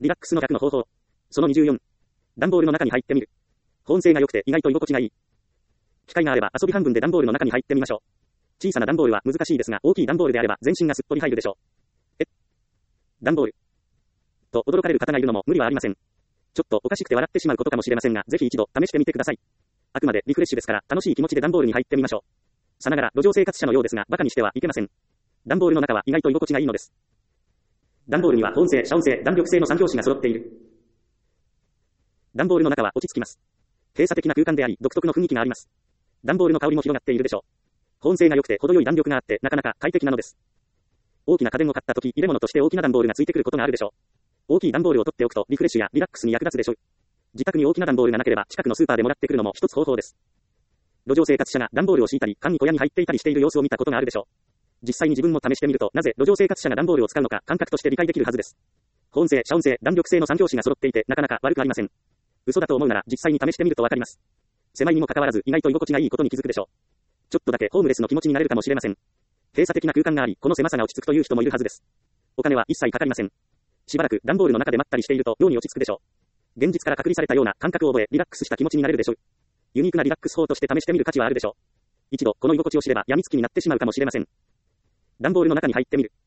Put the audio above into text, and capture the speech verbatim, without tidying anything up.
リラックスの逆の方法。そのにじゅうよん。段ボールの中に入ってみる。保温性が良くて意外と居心地がいい。機会があれば遊び半分で段ボールの中に入ってみましょう。小さな段ボールは難しいですが、大きい段ボールであれば全身がすっぽり入るでしょう。え段ボール。と驚かれる方がいるのも無理はありません。ちょっとおかしくて笑ってしまうことかもしれませんが、ぜひ一度試してみてください。あくまでリフレッシュですから、楽しい気持ちで段ボールに入ってみましょう。さながら路上生活者のようですが、馬鹿にしてはいけません。段ボールの中は意外と居心地がいいのです。段ボールには保温性、遮音性、弾力性のさん拍子が揃っている。段ボールの中は落ち着きます。閉鎖的な空間であり、独特の雰囲気があります。段ボールの香りも広がっているでしょう。保温性が良くて程よい弾力があって、なかなか快適なのです。大きな家電を買った時、入れ物として大きな段ボールがついてくることがあるでしょう。大きい段ボールを取っておくとリフレッシュやリラックスに役立つでしょう。自宅に大きな段ボールがなければ近くのスーパーでもらってくるのも一つ方法です。路上生活者が段ボールを敷いたり、缶に小屋に入っていたりしている様子を見たことがあるでしょう。実際に自分も試してみると、なぜ路上生活者が段ボールを使うのか感覚として理解できるはずです。保温性、遮音性、弾力性のさん拍子が揃っていてなかなか悪くありません。嘘だと思うなら実際に試してみるとわかります。狭いにもかかわらず意外と居心地がいいことに気づくでしょう。ちょっとだけホームレスの気持ちになれるかもしれません。閉鎖的な空間があり、この狭さが落ち着くという人もいるはずです。お金は一切かかりません。しばらく段ボールの中でまったりしていると妙に落ち着くでしょう。現実から隔離されたような感覚を覚え、リラックスした気持ちになれるでしょう。ユニークなリラックス法として試してみる価値はあるでしょう。一度この居心地を知れば病みつきになってしまうかもしれません。段ボールの中に入ってみる。